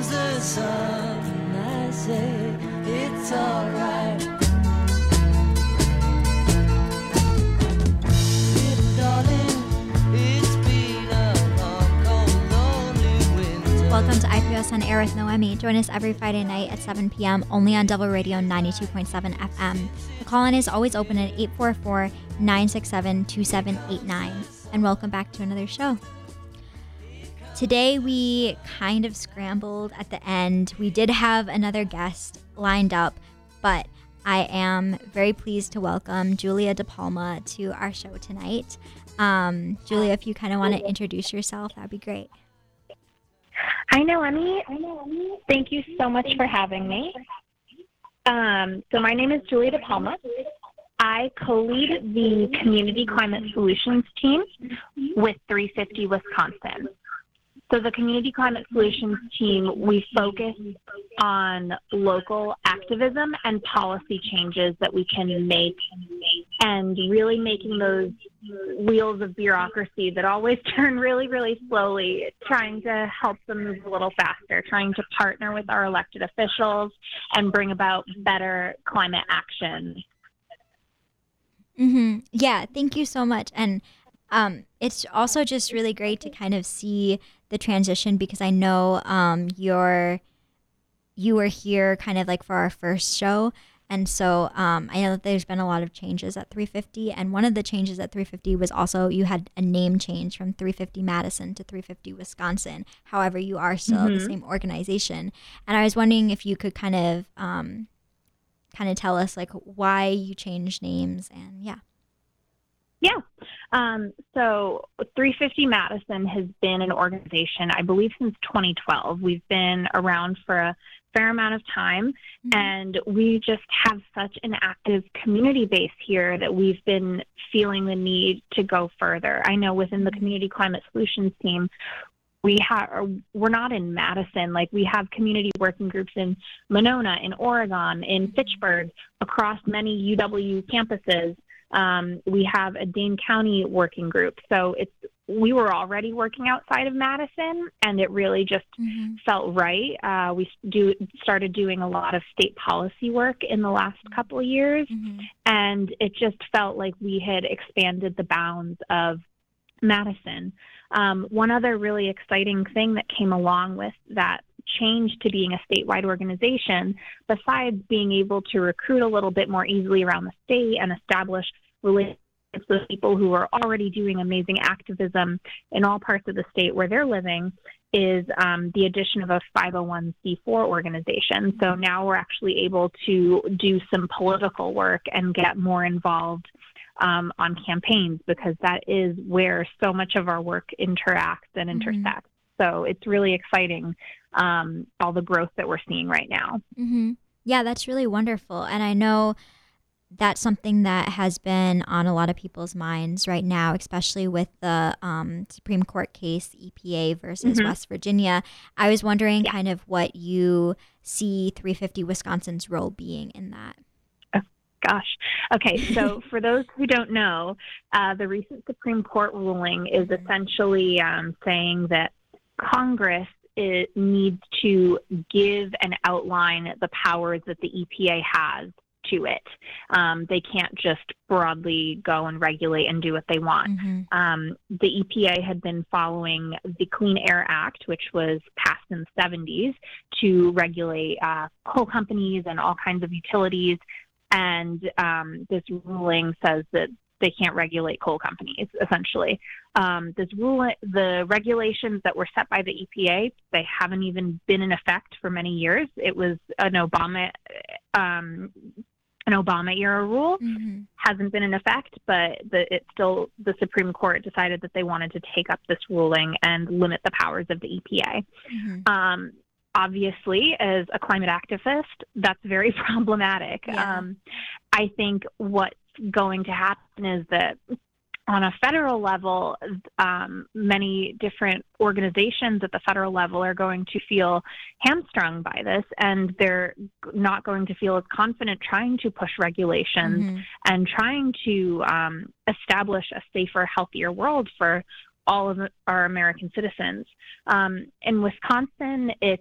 comes the sun, I say it's alright. Little darling, it's been a long, cold, lonely winter. Welcome to IPOS on Air with Noemi. Join us every Friday night at 7 p.m. only on Double Radio 92.7 FM. The call-in is always open at 844-967-2789. And welcome back to another show. Today we kind of scrambled at the end. We did have another guest lined up, but I am very pleased to welcome Julia DePalma to our show tonight. Julia, if you kind of want to introduce yourself, that'd be great. Hi, Noemi. Thank you so much for having me. So my name is Julia DePalma. I co-lead the Community Climate Solutions team with 350 Wisconsin. So the Community Climate Solutions team, we focus on local activism and policy changes that we can make, and really making those wheels of bureaucracy that always turn really, really slowly, trying to help them move a little faster, trying to partner with our elected officials and bring about better climate action. Mm-hmm. Yeah, thank you so much. And it's also just really great to kind of see the transition, because I know you were here kind of like for our first show. And so I know that there's been a lot of changes at 350. And one of the changes at 350 was also you had a name change from 350 Madison to 350 Wisconsin. However, you are still the same organization. And I was wondering if you could kind of tell us like why you changed names and yeah. Yeah. So 350 Madison has been an organization, I believe, since 2012. We've been around for a fair amount of time, and we just have such an active community base here that we've been feeling the need to go further. I know within the Community Climate Solutions team, we're not in Madison. Like, we have community working groups in Monona, in Oregon, in Fitchburg, across many UW campuses. We have a Dane County working group. So we were already working outside of Madison, and it really just felt right. We started doing a lot of state policy work in the last couple of years, and it just felt like we had expanded the bounds of Madison. One other really exciting thing that came along with that change to being a statewide organization, besides being able to recruit a little bit more easily around the state and establish relationships with people who are already doing amazing activism in all parts of the state where they're living, is the addition of a 501c4 organization. So now we're actually able to do some political work and get more involved on campaigns, because that is where so much of our work interacts and intersects. So it's really exciting, all the growth that we're seeing right now. Yeah, that's really wonderful. And I know that's something that has been on a lot of people's minds right now, especially with the Supreme Court case, EPA versus West Virginia. I was wondering kind of what you see 350 Wisconsin's role being in that. Gosh. Okay, so for those who don't know, the recent Supreme Court ruling is essentially saying that Congress needs to give and outline the powers that the EPA has to it. They can't just broadly go and regulate and do what they want. The EPA had been following the Clean Air Act, which was passed in the 70s, to regulate coal companies and all kinds of utilities. And this ruling says that they can't regulate coal companies, essentially. The regulations that were set by the EPA, they haven't even been in effect for many years. It was an Obama era rule, hasn't been in effect, but the Supreme Court decided that they wanted to take up this ruling and limit the powers of the EPA. Obviously, as a climate activist, that's very problematic. I think what's going to happen is that on a federal level, many different organizations at the federal level are going to feel hamstrung by this, and they're not going to feel as confident trying to push regulations and trying to establish a safer, healthier world for all of our American citizens. In Wisconsin,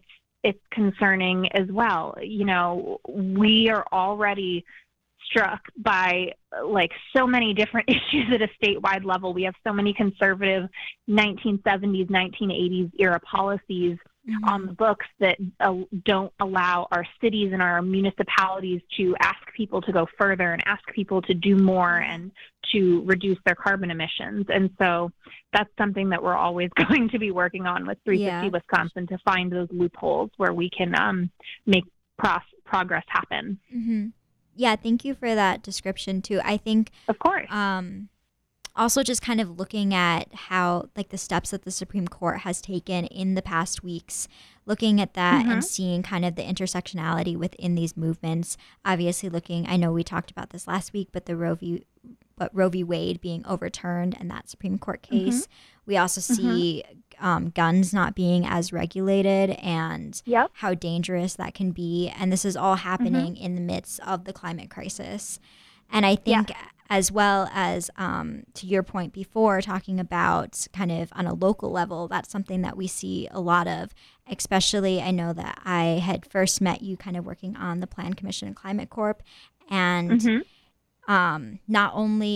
it's concerning as well. You know, we are already struck by like so many different issues at a statewide level. We have so many conservative 1970s, 1980s era policies on the books that don't allow our cities and our municipalities to ask people to go further and ask people to do more and to reduce their carbon emissions. And so that's something that we're always going to be working on with 350 Wisconsin, to find those loopholes where we can make progress happen. Yeah, thank you for that description too. I think, of course, also just kind of looking at how like the steps that the Supreme Court has taken in the past weeks, looking at that and seeing kind of the intersectionality within these movements. Obviously looking, I know we talked about this last week, but Roe v. Wade being overturned and that Supreme Court case. We also see guns not being as regulated and how dangerous that can be. And this is all happening in the midst of the climate crisis. And I think as well as to your point before, talking about kind of on a local level, that's something that we see a lot of, especially I know that I had first met you kind of working on the Plan Commission and Climate Corp. And not only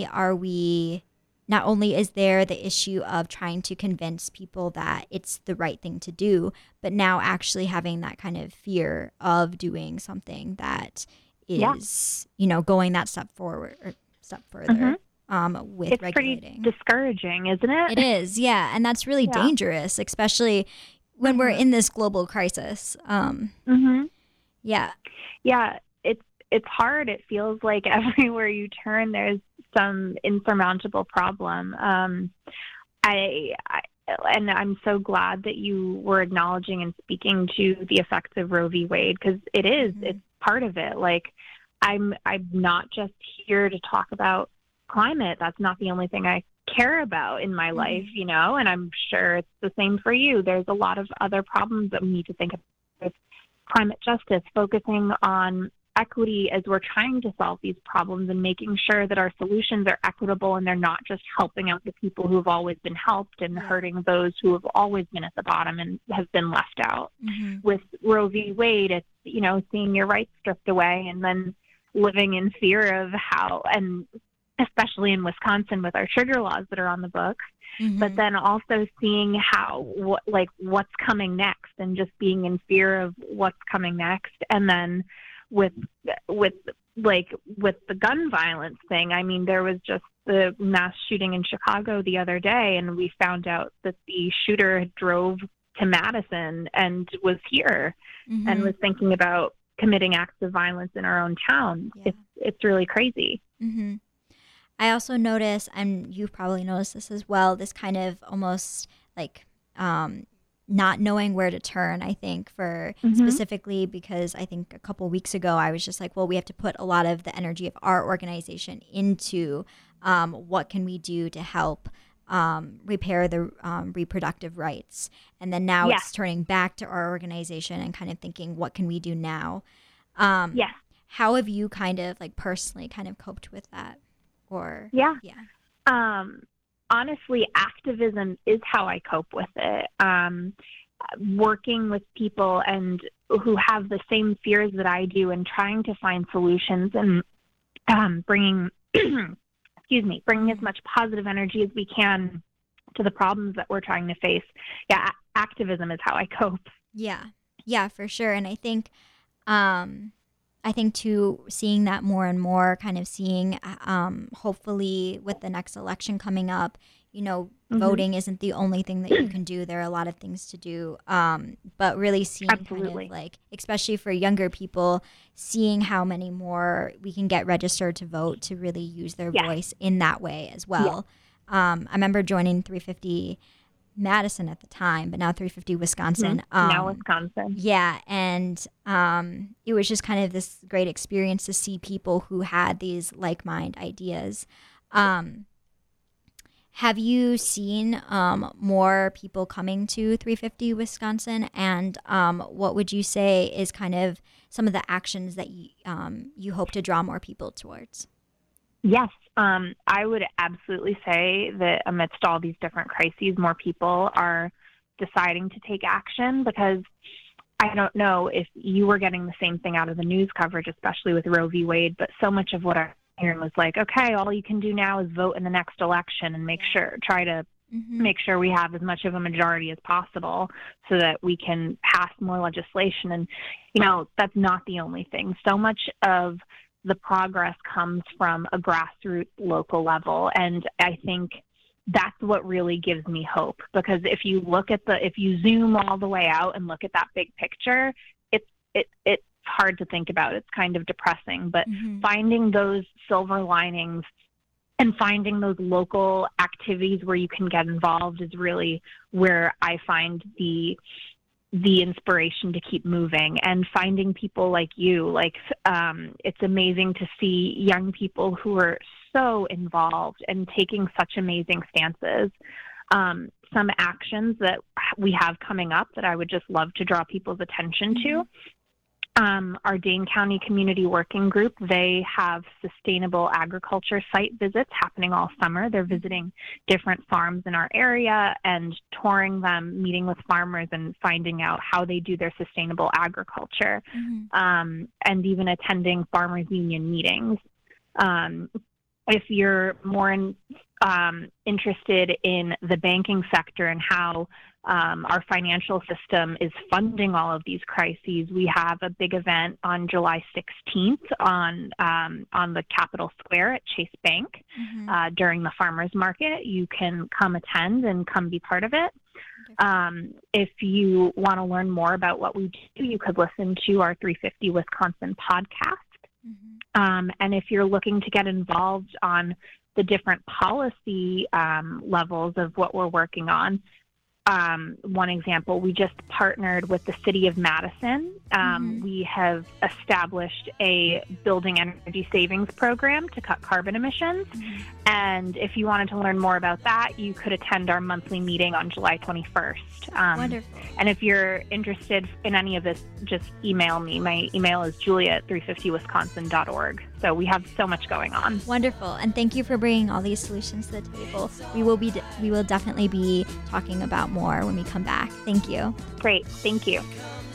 is there the issue of trying to convince people that it's the right thing to do, but now actually having that kind of fear of doing something that is, you know, going that step forward or step further with it's regulating. Pretty discouraging, isn't it? It is, yeah. And that's really dangerous, especially when we're in this global crisis. Yeah. Yeah. It's hard. It feels like everywhere you turn, there's some insurmountable problem. And I'm so glad that you were acknowledging and speaking to the effects of Roe v. Wade, because it's part of it. Like, I'm not just here to talk about climate. That's not the only thing I care about in my life, you know, and I'm sure it's the same for you. There's a lot of other problems that we need to think about with climate justice, focusing on equity as we're trying to solve these problems and making sure that our solutions are equitable and they're not just helping out the people who have always been helped and hurting those who have always been at the bottom and have been left out. With Roe v. Wade, it's, you know, seeing your rights stripped away and then living in fear of how, and especially in Wisconsin with our trigger laws that are on the books, but then also seeing how, what's coming next and just being in fear of what's coming next. And then with the gun violence thing, I mean, there was just the mass shooting in Chicago the other day, and we found out that the shooter drove to Madison and was here and was thinking about committing acts of violence in our own town. It's really crazy. I also notice, and you've probably noticed this as well, this kind of almost like not knowing where to turn, I think, for specifically because I think a couple weeks ago I was just like, well, we have to put a lot of the energy of our organization into what can we do to help repair the reproductive rights. And then now it's turning back to our organization and kind of thinking, what can we do now? How have you kind of like personally kind of coped with that? Or honestly, activism is how I cope with it. Working with people and who have the same fears that I do and trying to find solutions and bringing as much positive energy as we can to the problems that we're trying to face. Activism is how I cope. Yeah, for sure. And I think too, seeing that more and more, kind of seeing, hopefully with the next election coming up, you know, voting isn't the only thing that you can do. There are a lot of things to do. But really seeing kind of like, especially for younger people, seeing how many more we can get registered to vote to really use their voice in that way as well. I remember joining 350 Madison at the time, but now 350 Wisconsin. Now Wisconsin. Yeah, and it was just kind of this great experience to see people who had these like-minded ideas. Have you seen more people coming to 350 Wisconsin? And what would you say is kind of some of the actions that you hope to draw more people towards? Yes, I would absolutely say that amidst all these different crises, more people are deciding to take action, because I don't know if you were getting the same thing out of the news coverage, especially with Roe v. Wade, but so much of what I'm hearing was like, okay, all you can do now is vote in the next election and try to make sure we have as much of a majority as possible so that we can pass more legislation. And, that's not the only thing. So much of the progress comes from a grassroots local level. And I think that's what really gives me hope, because if you zoom all the way out and look at that big picture, it's hard to think about. It's kind of depressing, but finding those silver linings and finding those local activities where you can get involved is really where I find the inspiration to keep moving, and finding people like you. It's amazing to see young people who are so involved and taking such amazing stances. Some actions that we have coming up that I would just love to draw people's attention to. Our Dane County Community Working Group, they have sustainable agriculture site visits happening all summer. They're visiting different farms in our area and touring them, meeting with farmers and finding out how they do their sustainable agriculture, and even attending farmers union meetings. If you're more interested in the banking sector and how our financial system is funding all of these crises, we have a big event on July 16th on the Capitol Square at Chase Bank during the farmers market. You can come attend and come be part of it. If you want to learn more about what we do, you could listen to our 350 Wisconsin podcast. And if you're looking to get involved on the different policy levels of what we're working on, one example, we just partnered with the City of Madison. We have established a building energy savings program to cut carbon emissions. And if you wanted to learn more about that, you could attend our monthly meeting on July 21st. Wonderful. And if you're interested in any of this, just email me. My email is julia@350wisconsin.org. So we have so much going on. Wonderful. And thank you for bringing all these solutions to the table. We will definitely be talking about more when we come back. Thank you. Great. Thank you.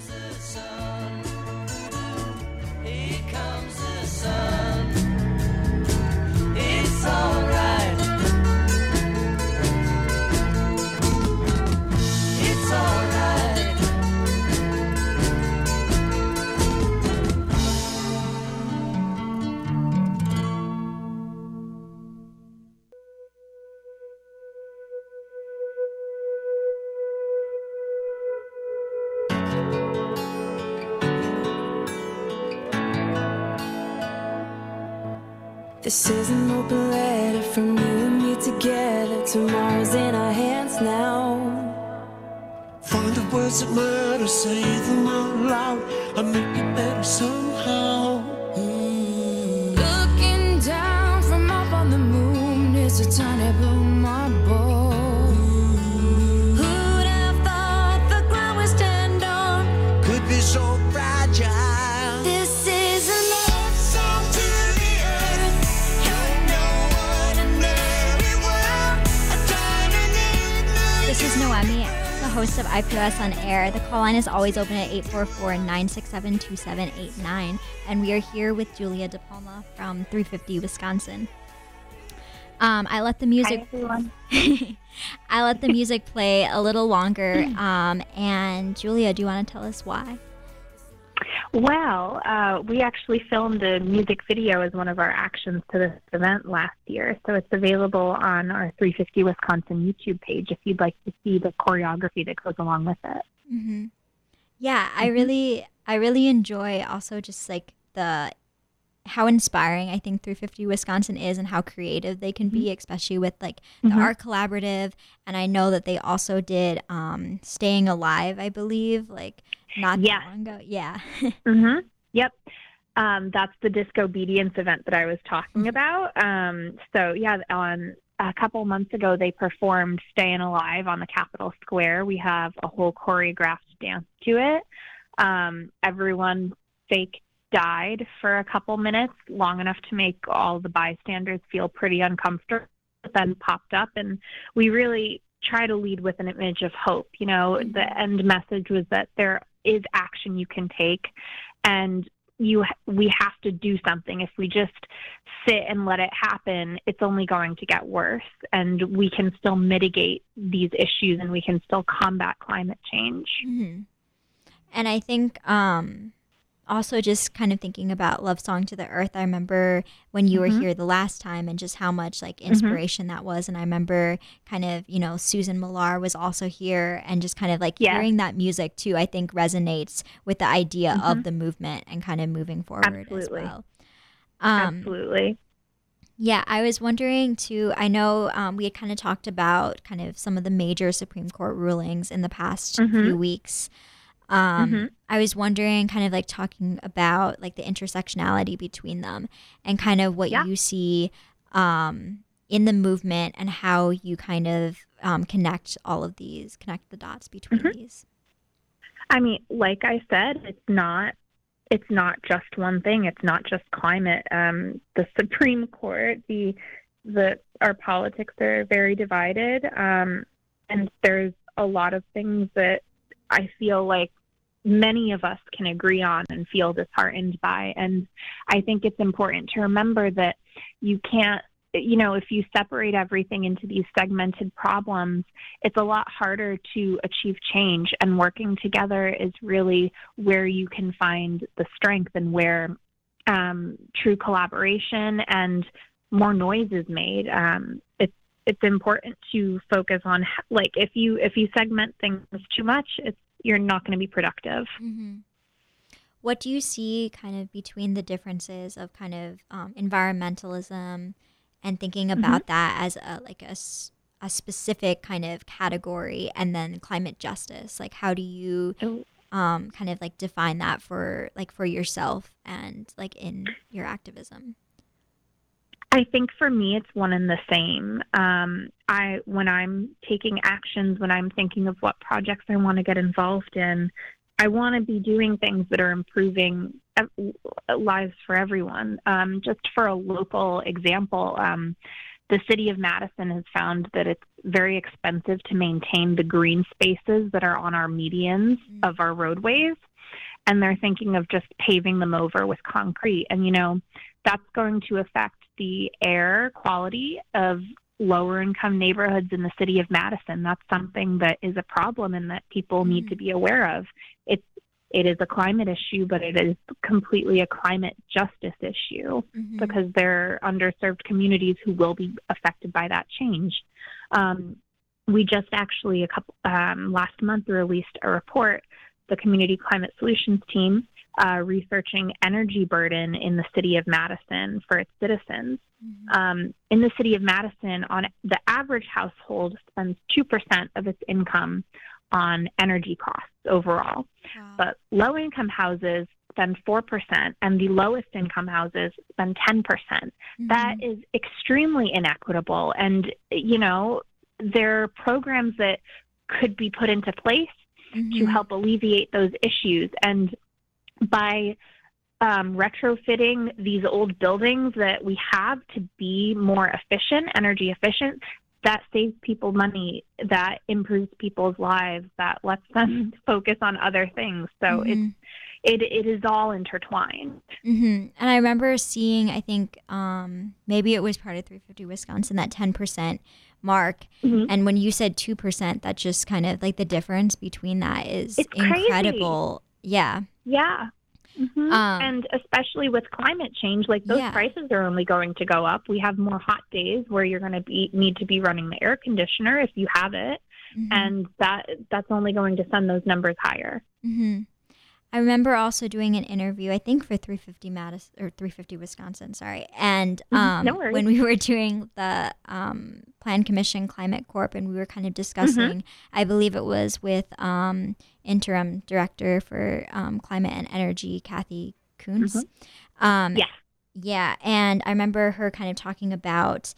Here comes the sun. It's alright. It's alright. This is an open letter from you and me together. Tomorrow's in our hands now. Find the words that matter, say them out loud, and make it better somehow. Looking down from up on the moon is a tiny blue marble. Who'd have thought the ground we stand on Could be so fragile. This is a love song to the earth. You know what ordinary world. A diamond in the This is Noemi, the host of I Put Us on Air. The call line is always open at 844-967-2789. And we are here with Julia DePalma from 350 Wisconsin. I let the music Hi, everyone. I let the music play a little longer. And Julia, do you want to tell us why? Well, we actually filmed a music video as one of our actions to this event last year. So it's available on our 350 Wisconsin YouTube page if you'd like to see the choreography that goes along with it. Yeah, I really enjoy also just like how inspiring I think 350 Wisconsin is and how creative they can be, especially with like the Art Collaborative. And I know that they also did Staying Alive, I believe, like not that long ago. Yeah. Yep. That's the Discobedience event that I was talking about. So yeah, on a couple months ago, they performed Staying Alive on the Capitol Square. We have a whole choreographed dance to it. Everyone fake died for a couple minutes, long enough to make all the bystanders feel pretty uncomfortable, but then popped up. And we really try to lead with an image of hope. You know, the end message was that there is action you can take, and we have to do something. If we just sit and let it happen, it's only going to get worse, and we can still mitigate these issues, and we can still combat climate change. Mm-hmm. And I think also just kind of thinking about Love Song to the Earth, I remember when you were here the last time and just how much like inspiration that was. And I remember kind of, you know, Susan Millar was also here, and just kind of like hearing that music too, I think resonates with the idea of the movement and kind of moving forward as well. Absolutely. Yeah, I was wondering too, I know we had kind of talked about kind of some of the major Supreme Court rulings in the past few weeks. I was wondering, kind of like talking about like the intersectionality between them and kind of what you see in the movement, and how you kind of connect the dots between these. I mean, like I said, it's not just one thing. It's not just climate. The Supreme Court, our politics are very divided, and there's a lot of things that I feel like many of us can agree on and feel disheartened by. And I think it's important to remember that you can't, you know, if you separate everything into these segmented problems, it's a lot harder to achieve change. And working together is really where you can find the strength, and where true collaboration and more noise is made. It's important to focus on, like, if you segment things too much, you're not going to be productive. Mm-hmm. What do you see kind of between the differences of kind of environmentalism and thinking about that as a specific kind of category, and then climate justice? Like, how do you kind of like define that for yourself and like in your activism? I think for me, it's one and the same. When I'm taking actions, when I'm thinking of what projects I want to get involved in, I want to be doing things that are improving lives for everyone. Just for a local example, the city of Madison has found that it's very expensive to maintain the green spaces that are on our medians of our roadways, and they're thinking of just paving them over with concrete. And, you know, that's going to affect the air quality of lower income neighborhoods in the city of Madison. That's something that is a problem and that people need to be aware of. It is a climate issue, but it is completely a climate justice issue, because there are underserved communities who will be affected by that change. We just actually last month released a report, the Community Climate Solutions team, researching energy burden in the city of Madison for its citizens. In the city of Madison, on the average household spends 2% of its income on energy costs overall. Wow. But low-income houses spend 4%, and the lowest income houses spend 10%. That is extremely inequitable. And, you know, there are programs that could be put into place to help alleviate those issues. And by retrofitting these old buildings that we have to be more efficient, energy efficient, that saves people money, that improves people's lives, that lets them focus on other things. So it is all intertwined. And I remember seeing, I think maybe it was part of 350 Wisconsin, that 10% mark. And when you said 2%, that just kind of like the difference between that is incredible. Crazy. Yeah. And especially with climate change, like those prices are only going to go up. We have more hot days where you're going to need to be running the air conditioner if you have it, and that's only going to send those numbers higher. I remember also doing an interview, I think for 350 Wisconsin, sorry. And no worries. When we were doing the Plan Commission Climate Corp, and we were kind of discussing, I believe it was with interim director for climate and energy, Kathy Kuntz. Yeah. And I remember her kind of talking about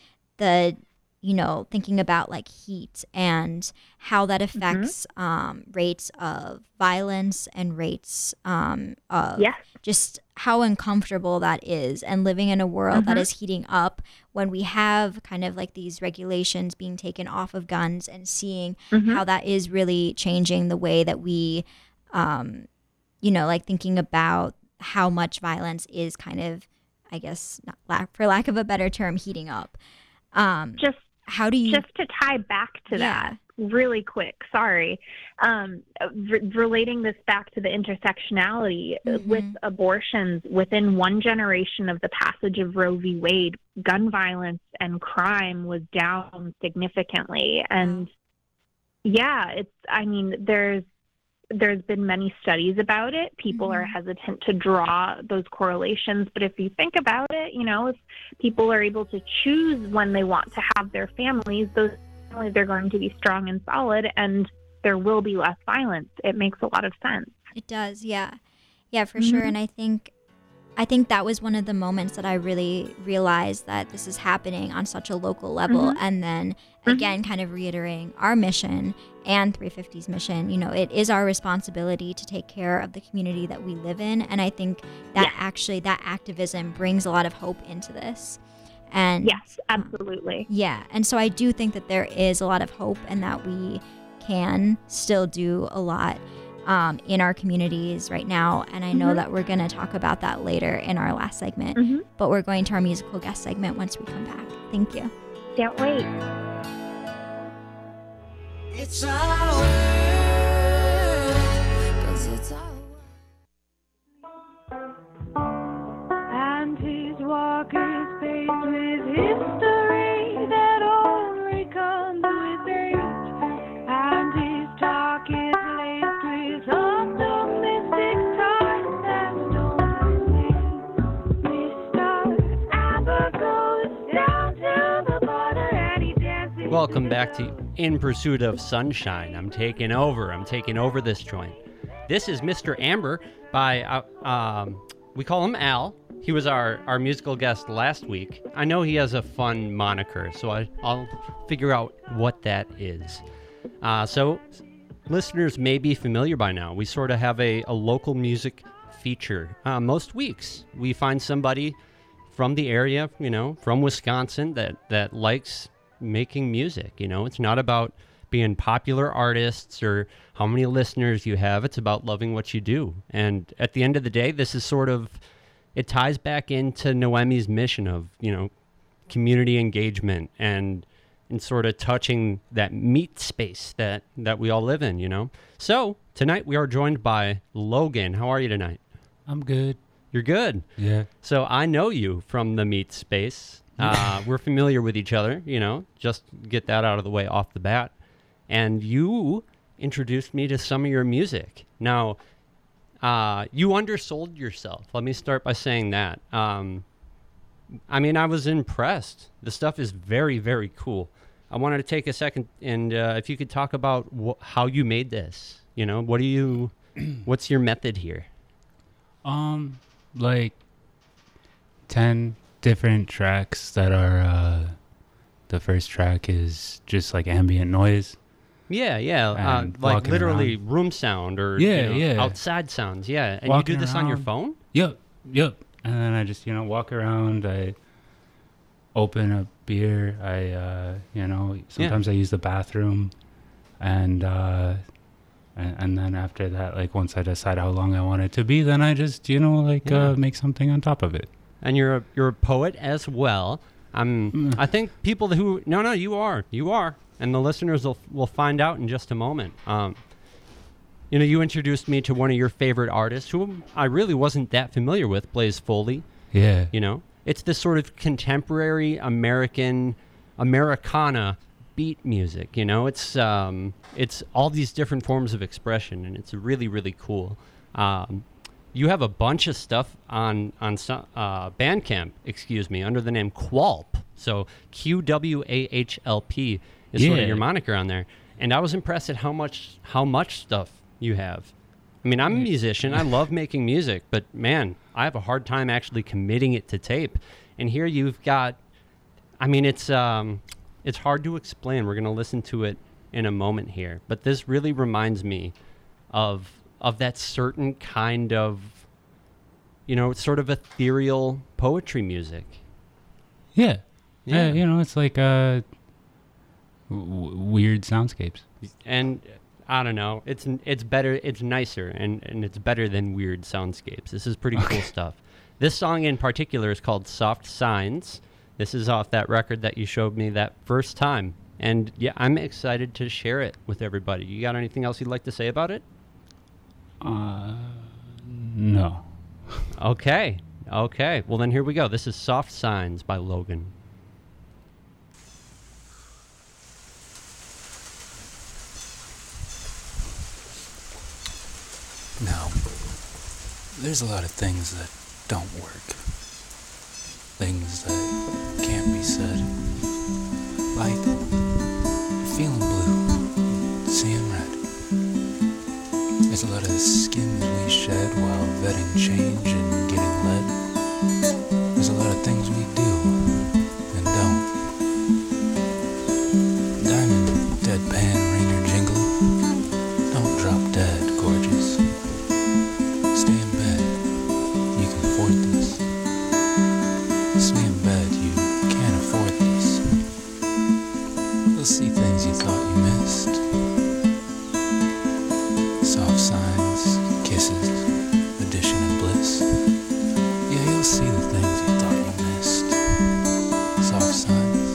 thinking about like heat and how that affects rates of violence and rates of just how uncomfortable that is, and living in a world that is heating up when we have kind of like these regulations being taken off of guns, and seeing how that is really changing the way that we like thinking about how much violence is kind of, I guess, for lack of a better term, heating up. Just How do you... Just to tie back to that really quick, sorry, relating this back to the intersectionality with abortions within one generation of the passage of Roe v. Wade, gun violence and crime was down significantly. And there's been many studies about it. People are hesitant to draw those correlations, but if you think about it, if people are able to choose when they want to have their families, those families are going to be strong and solid, and there will be less violence. It makes a lot of sense. It does, yeah, for sure. And I think that was one of the moments that I really realized that this is happening on such a local level. And then again, kind of reiterating our mission and 350's mission, it is our responsibility to take care of the community that we live in. And I think that actually that activism brings a lot of hope into this. And yes, absolutely. And so I do think that there is a lot of hope and that we can still do a lot in our communities right now. And I know that we're going to talk about that later in our last segment, but we're going to our musical guest segment once we come back. Thank you. Can't wait. It's our world, 'cause it's our And his walk is paved with history that only comes with age. And his talk is laced with optimistic times that don't make me start. Amber goes down to the border and he dances. Welcome back to In Pursuit of Sunshine. I'm taking over this joint. This is Mr. Amber by, we call him Al. He was our musical guest last week. I know he has a fun moniker, so I'll figure out what that is. So listeners may be familiar by now. We sort of have a local music feature. Most weeks, we find somebody from the area, from Wisconsin that likes making music. It's not about being popular artists or how many listeners you have. It's about loving what you do. And at the end of the day, this is sort of, it ties back into Noemi's mission of, community engagement and sort of touching that meat space that we all live in, So tonight we are joined by Logan. How are you tonight? I'm good. You're good. Yeah. So I know you from the meat space. We're familiar with each other, just get that out of the way off the bat. And you introduced me to some of your music. Now, you undersold yourself. Let me start by saying that. I was impressed. The stuff is very, very cool. I wanted to take a second and if you could talk about how you made this. What's your method here? Like 10 different tracks that are, the first track is just like ambient noise. Yeah. And like walking literally around. room sound or outside sounds. Yeah. And Walking you do this on your around. phone? Yep. And then I just, walk around. I open a beer. I, sometimes I use the bathroom. And then after that, like once I decide how long I want it to be, then I just, make something on top of it. And you're a poet as well. I think people who you are, and the listeners will find out in just a moment. You introduced me to one of your favorite artists, who I really wasn't that familiar with, Blaze Foley. Yeah. It's this sort of contemporary Americana beat music. It's all these different forms of expression, and it's really, really cool. You have a bunch of stuff on Bandcamp, under the name Qualp. So QWAHLP is sort of your moniker on there. And I was impressed at how much stuff you have. I'm a musician. I love making music, but man, I have a hard time actually committing it to tape. And here you've got, it's hard to explain. We're going to listen to it in a moment here. But this really reminds me of that certain kind of, sort of ethereal poetry music. Yeah. It's like weird soundscapes. And I don't know. It's better. It's nicer, and it's better than weird soundscapes. This is pretty cool stuff. This song in particular is called Soft Signs. This is off that record that you showed me that first time. And yeah, I'm excited to share it with everybody. You got anything else you'd like to say about it? No. Okay. Well, then here we go. This is Soft Signs by Logan. Now, there's a lot of things that don't work. Things that can't be said. Like, you're feeling blue, seeing red. There's a lot of skin that we shed while vetting change and getting led. There's a lot of things we do and don't. Diamond, deadpan, ringer, jingle. Don't drop dead, gorgeous. Stay in bed. You can afford this. Stay in bed. You can't afford this. You'll see things you thought you missed. Soft signs, kisses, addition and bliss. Yeah, you'll see the things you thought you missed. Soft signs.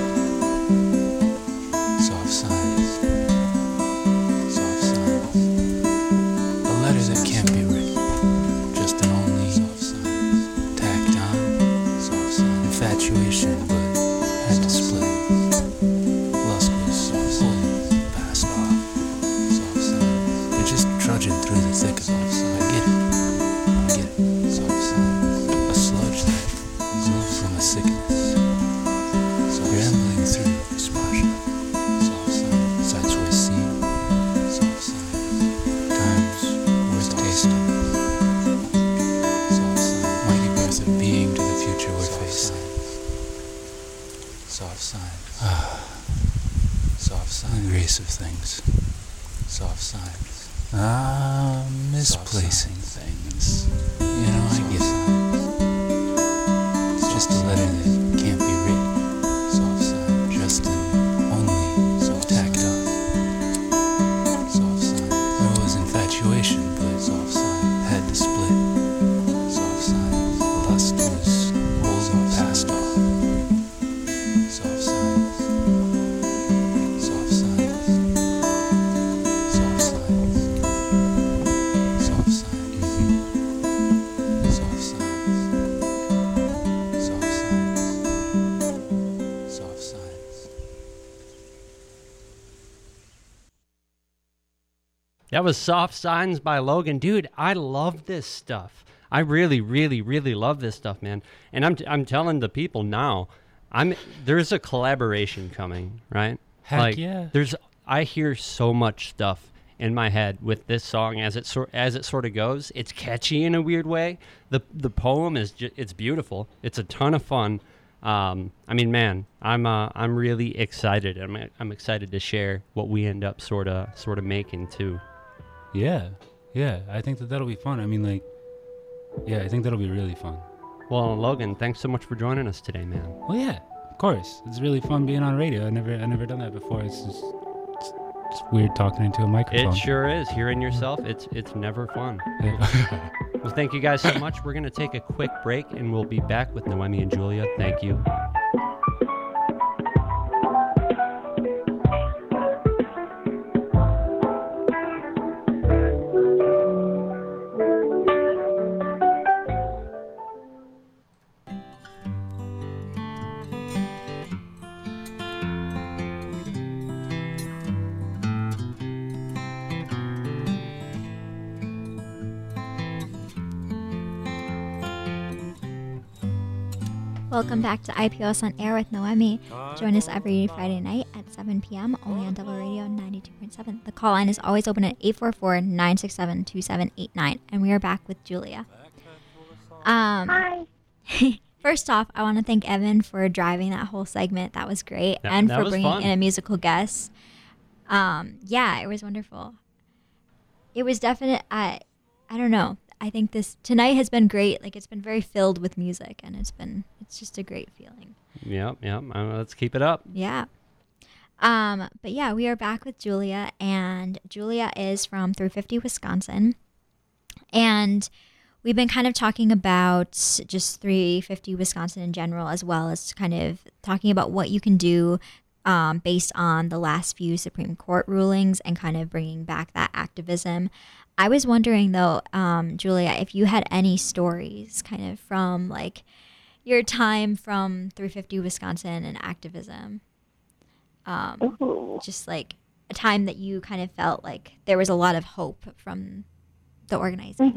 Soft signs. Soft signs. A letter that can't be written. Just an only tacked on. Soft sign. Infatuation, but had to split. Lust was pulled, passed off. Soft sign. You're just trudging through the thick of it. I get it. Soft sign. A sludge that moves from a sickness. You're ambling through exposure. Soft sign. Sights worth seeing. Soft sign. Times worth tasting. Soft sign. Mighty birth of being to the future we're facing. Soft signs. Soft signs. The grace of things. Soft signs. Misplacing things. You know, I get it. It's just a letter that can't be written. Soft sign. Just an only tacked on. Soft sign. There was infatuation, but soft sign had to split. Soft sign. Lust was pulled passed off. Soft signs. Soft signs. Soft signs. Soft signs. Soft signs. Soft signs. Soft signs. That was Soft Signs by Logan. Dude, I love this stuff. I really, really, really love this stuff, man. And I'm telling the people now, there's a collaboration coming, right? Heck yeah. I hear so much stuff in my head with this song as it sort of goes. It's catchy in a weird way. The poem it's beautiful. It's a ton of fun. I mean, man, I'm really excited. I'm excited to share what we end up sort of making too. Yeah. I think that'll be fun. I mean, like, yeah, I think that'll be really fun. Well, Logan, thanks so much for joining us today, man. Well, yeah, of course. It's really fun being on radio. I never done that before. It's weird talking into a microphone. It sure is. Hearing yourself, it's never fun. Yeah. Well, thank you guys so much. We're going to take a quick break, and we'll be back with Noemi and Julia. Thank you. Welcome back to IPOS on Air with Noemi. Join us every Friday night at 7 p.m. only on Double Radio 92.7. The call line is always open at 844-967-2789. And we are back with Julia. Hi. First off, I want to thank Evan for driving that whole segment. That was great. That and for was bringing fun. in a musical guest. Yeah, it was wonderful. It was definite. I don't know. I think tonight has been great. Like, it's been very filled with music, and it's just a great feeling. Yep. Let's keep it up. Yeah. But yeah, we are back with Julia, and Julia is from 350 Wisconsin. And we've been kind of talking about just 350 Wisconsin in general, as well as kind of talking about what you can do based on the last few Supreme Court rulings and kind of bringing back that activism. I was wondering though, Julia, if you had any stories kind of from like your time from 350 Wisconsin and activism. Ooh. Just like a time that you kind of felt like there was a lot of hope from the organizing.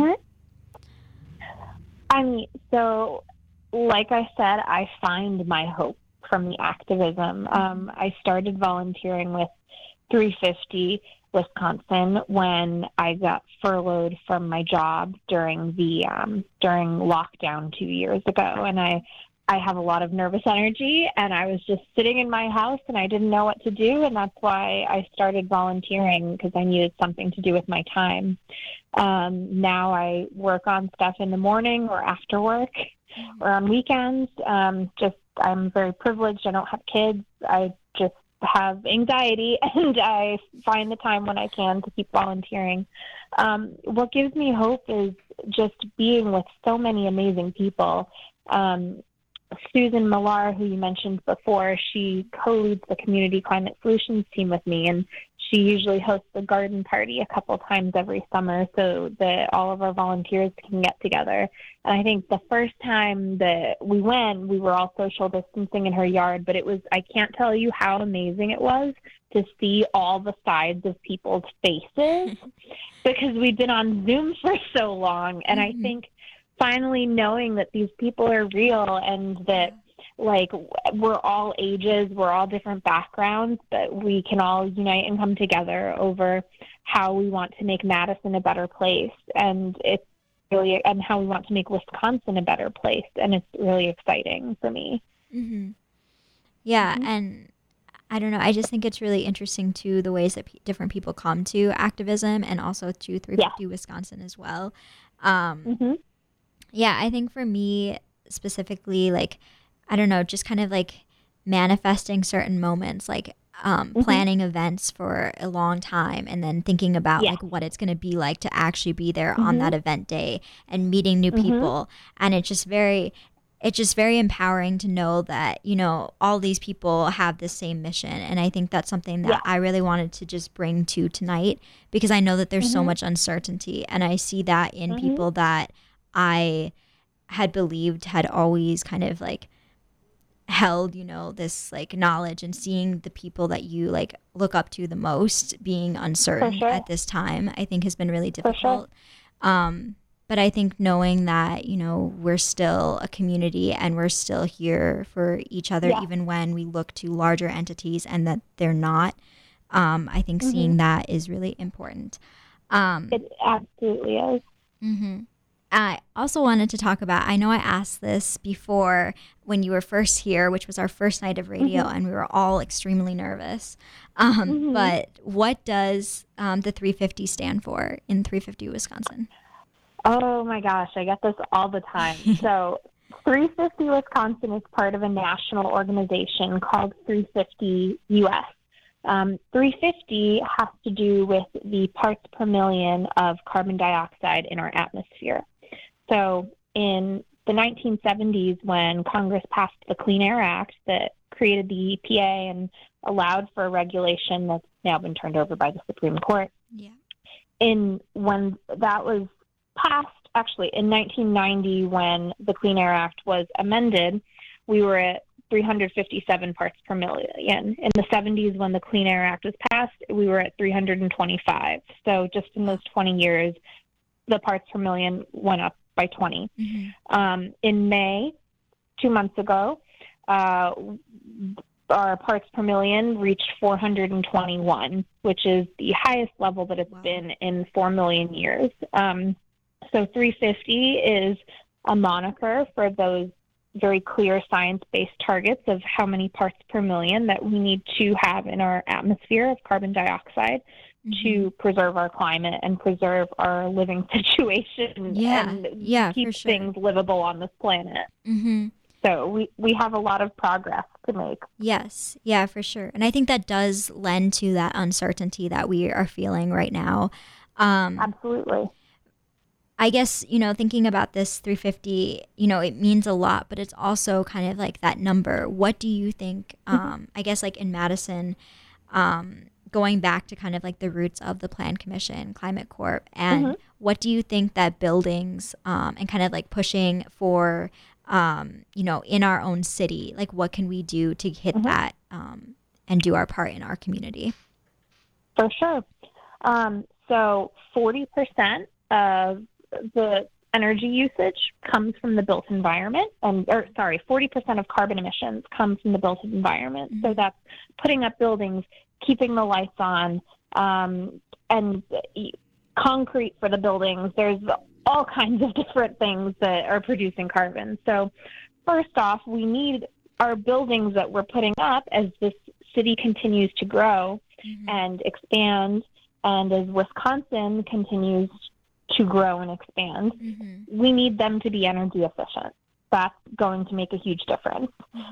I mean, so like I said, I find my hope from the activism. I started volunteering with 350 Wisconsin when I got furloughed from my job during during lockdown 2 years ago, and I have a lot of nervous energy, and I was just sitting in my house and I didn't know what to do, and that's why I started volunteering, because I needed something to do with my time. Now I work on stuff in the morning or after work or on weekends. I'm very privileged. I don't have kids. I just have anxiety, and I find the time when I can to keep volunteering. What gives me hope is just being with so many amazing people. Susan Millar, who you mentioned before, she co-leads the Community Climate Solutions team with me, and she usually hosts a garden party a couple times every summer so that all of our volunteers can get together. And I think the first time that we went, we were all social distancing in her yard, but I can't tell you how amazing it was to see all the sides of people's faces because we'd been on Zoom for so long. And I think finally knowing that these people are real and that like we're all ages, we're all different backgrounds, but we can all unite and come together over how we want to make Madison a better place. And it's really, and how we want to make Wisconsin a better place. And it's really exciting for me. Yeah. And I don't know, I just think it's really interesting too, the ways that different people come to activism and also to 350 Wisconsin as well. Yeah, I think for me specifically, like, I don't know, just kind of like manifesting certain moments, like planning events for a long time and then thinking about like what it's going to be like to actually be there on that event day and meeting new people. And it's just very empowering to know that, you know, all these people have the same mission. And I think that's something that I really wanted to just bring to tonight, because I know that there's so much uncertainty, and I see that in people that I had believed had always kind of like held, you know, this like knowledge, and seeing the people that you like look up to the most being uncertain at this time, I think has been really difficult. But I think knowing that, you know, we're still a community and we're still here for each other, even when we look to larger entities and that they're not, I think seeing that is really important. It absolutely is. I also wanted to talk about, I know I asked this before when you were first here, which was our first night of radio, and we were all extremely nervous. But what does the 350 stand for in 350 Wisconsin? Oh my gosh, I get this all the time. So 350 Wisconsin is part of a national organization called 350 US. 350 has to do with the parts per million of carbon dioxide in our atmosphere. So in the 1970s, when Congress passed the Clean Air Act that created the EPA and allowed for a regulation that's now been turned over by the Supreme Court. When that was passed, actually in 1990, when the Clean Air Act was amended, we were at 357 parts per million. In the 70s, when the Clean Air Act was passed, we were at 325. So just in those 20 years, the parts per million went up by 20. In May, 2 months ago, our parts per million reached 421, which is the highest level that it's been in 4 million years. So 350 is a moniker for those very clear science-based targets of how many parts per million that we need to have in our atmosphere of carbon dioxide to preserve our climate and preserve our living situation and keep things livable on this planet. So we have a lot of progress to make. Yes, yeah, for sure. And I think that does lend to that uncertainty that we are feeling right now. Absolutely. I guess, thinking about this 350, it means a lot, but it's also kind of like that number. What do you think, I guess like in Madison, going back to kind of like the roots of the Plan Commission, Climate Corp, and what do you think that buildings and kind of like pushing for, in our own city, like what can we do to hit that and do our part in our community? For sure. So 40% of the energy usage comes from the built environment, 40% of carbon emissions come from the built environment. So that's putting up buildings, keeping the lights on, and concrete for the buildings. There's all kinds of different things that are producing carbon. So first off, we need our buildings that we're putting up as this city continues to grow and expand, and as Wisconsin continues to grow and expand, we need them to be energy efficient. That's going to make a huge difference.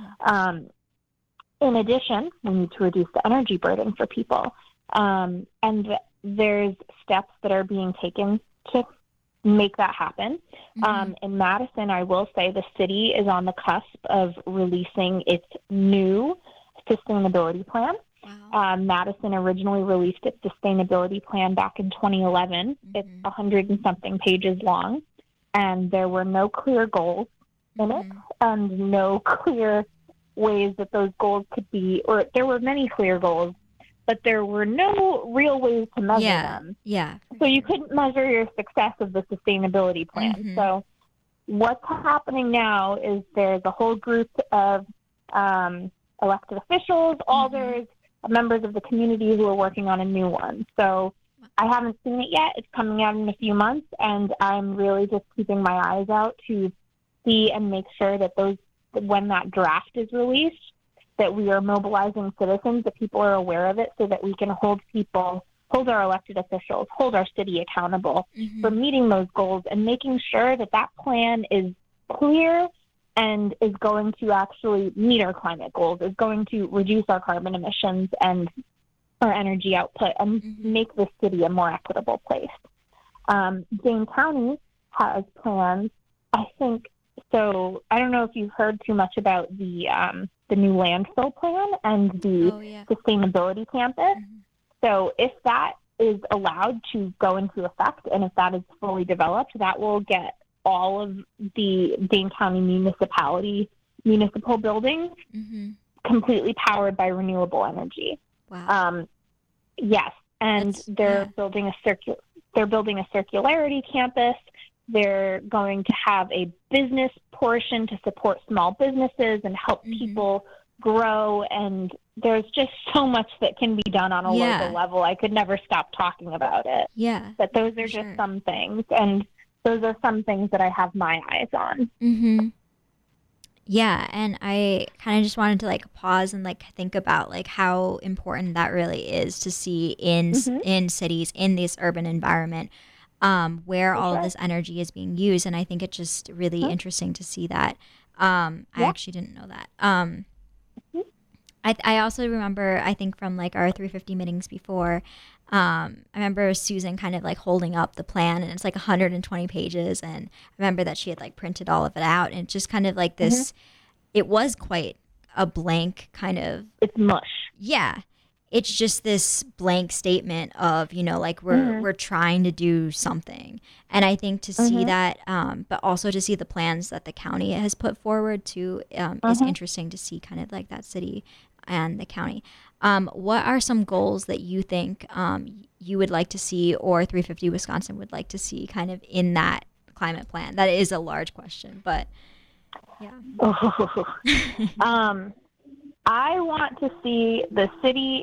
In addition, we need to reduce the energy burden for people. And there's steps that are being taken to make that happen. In Madison, I will say the city is on the cusp of releasing its new sustainability plan. Madison originally released its sustainability plan back in 2011. It's 100 and something pages long, and there were no clear goals in it and no clear ways that those goals could be, or there were many clear goals, but there were no real ways to measure them. So you couldn't measure your success of the sustainability plan. So what's happening now is there's a whole group of elected officials, alders, members of the community who are working on a new one. So I haven't seen it yet. It's coming out in a few months, and I'm really just keeping my eyes out to see and make sure that when that draft is released, that we are mobilizing citizens, that people are aware of it, so that we can hold our elected officials, hold our city accountable for meeting those goals and making sure that that plan is clear and is going to actually meet our climate goals, is going to reduce our carbon emissions and our energy output and make this city a more equitable place. Dane County has plans, I think. So I don't know if you've heard too much about the new landfill plan and the sustainability campus. So if that is allowed to go into effect and if that is fully developed, that will get all of the Dane County municipal buildings completely powered by renewable energy. Yes, and they're building a circularity campus. They're going to have a business portion to support small businesses and help people grow. And there's just so much that can be done on a local level. I could never stop talking about it. But those are just some things. And those are some things that I have my eyes on. Yeah, and I kind of just wanted to like pause and like think about like how important that really is to see in cities, in this urban environment, where all of this energy is being used. And I think it's just really interesting to see that. I actually didn't know that. I also remember, I think from like our 350 meetings before, I remember Susan kind of like holding up the plan, and it's like 120 pages. And I remember that she had like printed all of it out, and just kind of like this, it was quite a blank kind of. It's mush. Yeah. It's just this blank statement of, like we're trying to do something. And I think to see that, but also to see the plans that the county has put forward too, is interesting to see kind of like that city and the county. What are some goals that you think you would like to see, or 350 Wisconsin would like to see kind of in that climate plan? That is a large question, but yeah. I want to see the city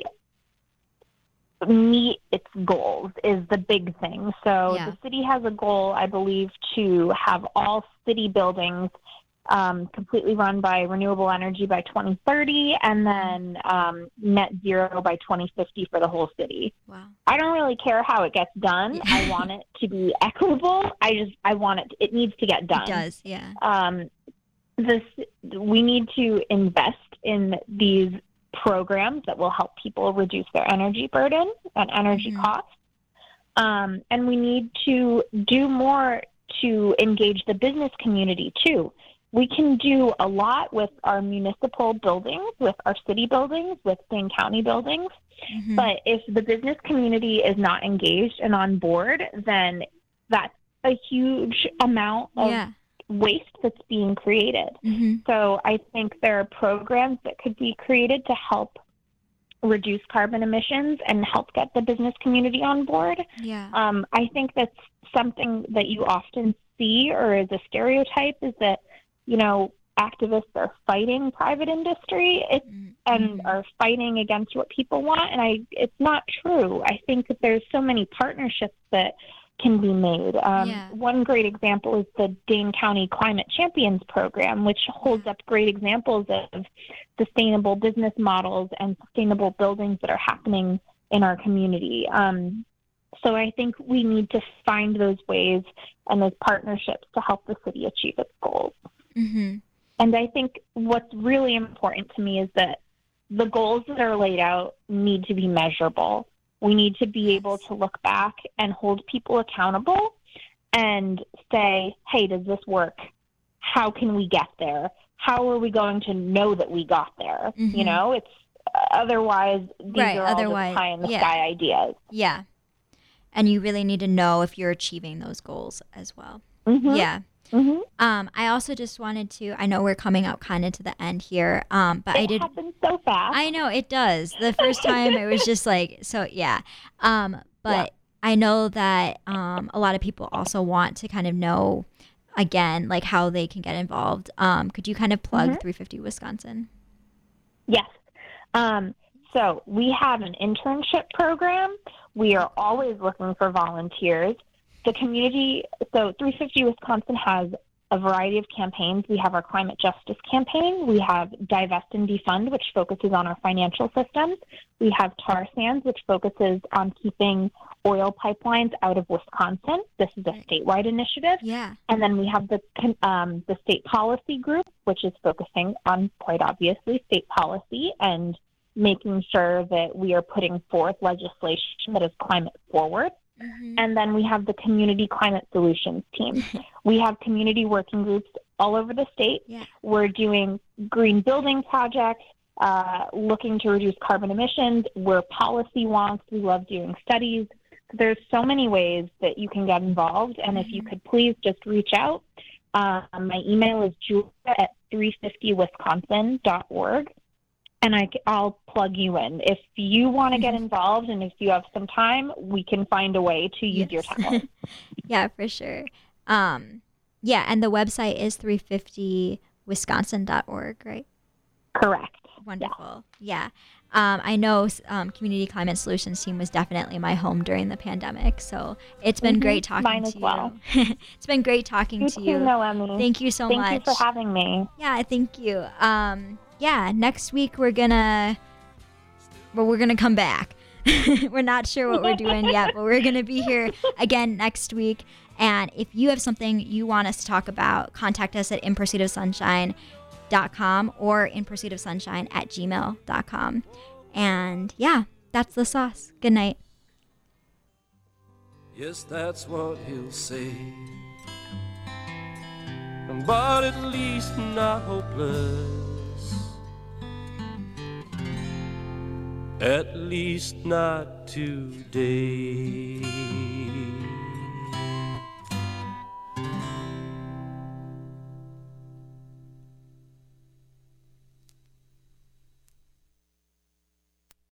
meet its goals is the big thing. So the city has a goal, I believe, to have all city buildings completely run by renewable energy by 2030, and then net zero by 2050 for the whole city. I don't really care how it gets done. I want it to be equitable. I want it. It needs to get done. It does, yeah. we need to invest in these programs that will help people reduce their energy burden and energy costs. And we need to do more to engage the business community too. We can do a lot with our municipal buildings, with our city buildings, with Dane County buildings. But if the business community is not engaged and on board, then that's a huge amount of waste that's being created. So I think there are programs that could be created to help reduce carbon emissions and help get the business community on board. I think that's something that you often see, or is a stereotype, is that, activists are fighting private industry and are fighting against what people want. And it's not true. I think that there's so many partnerships that can be made. One great example is the Dane County Climate Champions Program, which holds up great examples of sustainable business models and sustainable buildings that are happening in our community. So I think we need to find those ways and those partnerships to help the city achieve its goals. And I think what's really important to me is that the goals that are laid out need to be measurable. We need to be able to look back and hold people accountable and say, hey, does this work? How can we get there? How are we going to know that we got there? It's otherwise, these are all just pie in the sky ideas. Yeah. And you really need to know if you're achieving those goals as well. Yeah. I also just wanted to, I know we're coming up kind of to the end here, but it happens so fast. I know it does. The first time it was just like, so yeah. But I know that a lot of people also want to kind of know, again, like how they can get involved. Could you kind of plug 350 Wisconsin? Yes. So we have an internship program. We are always looking for volunteers. The community, so 350 Wisconsin has a variety of campaigns. We have our climate justice campaign. We have Divest and Defund, which focuses on our financial systems. We have Tar Sands, which focuses on keeping oil pipelines out of Wisconsin. This is a statewide initiative. And then we have the state policy group, which is focusing on, quite obviously, state policy and making sure that we are putting forth legislation that is climate forward. And then we have the Community Climate Solutions team. We have community working groups all over the state. We're doing green building projects, looking to reduce carbon emissions. We're policy wonks. We love doing studies. So there's so many ways that you can get involved. And if you could please just reach out. My email is julia@350wisconsin.org. And I'll plug you in. If you want to get involved and if you have some time, we can find a way to use your talent. Yeah, for sure. And the website is 350wisconsin.org, right? Correct. Wonderful. Yeah. I know Community Climate Solutions team was definitely my home during the pandemic. So it's been great talking Mine to as you. well. It's been great talking to you. Too, Noemi. Thank you so much. Thank you for having me. Yeah, thank you. Next week we're gonna come back. We're not sure what we're doing yet, but we're gonna be here again next week. And if you have something you want us to talk about, contact us at inpursuitofsunshine.com or inpursuitofsunshine@gmail.com. And that's the sauce. Good night. Yes, that's what he'll say. But at least not hopeless. At least not today.